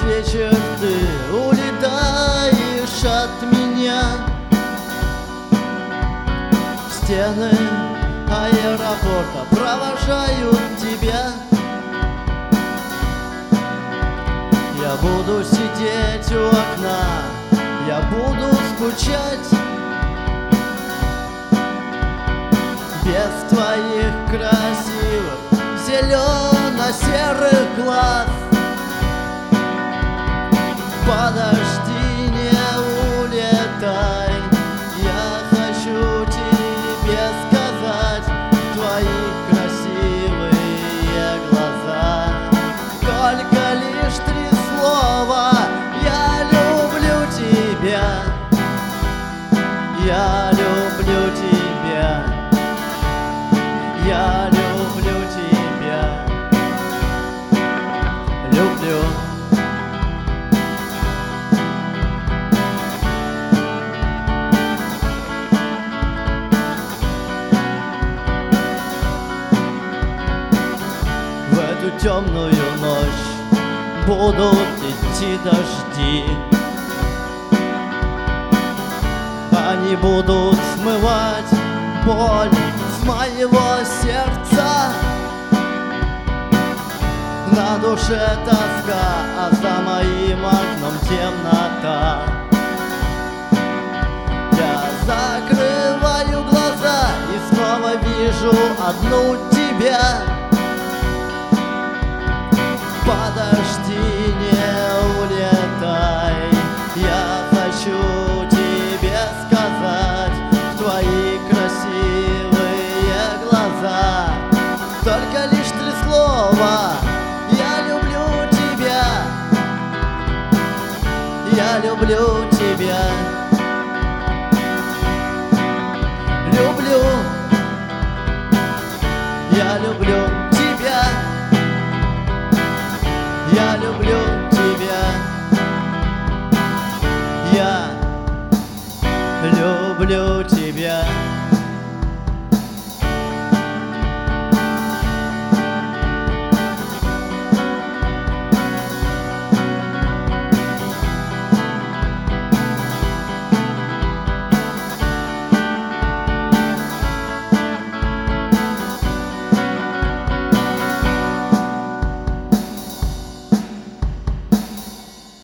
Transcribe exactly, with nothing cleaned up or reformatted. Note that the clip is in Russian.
вечер ты улетаешь от меня. Стены аэропорта провожают тебя. Я буду сидеть у окна, я буду скучать без твоих красивых зелено-серых глаз. Подожди, не улетай, я хочу тебе сказать твои красивые глаза. Только лишь три слова: я люблю тебя, я люблю тебя, я люблю тебя, люблю. В эту темную ночь будут идти дожди, они будут смывать боль с моего сердца. На душе тоска, а за моим окном темнота. Я закрываю глаза и снова вижу одну тебя. Подожди,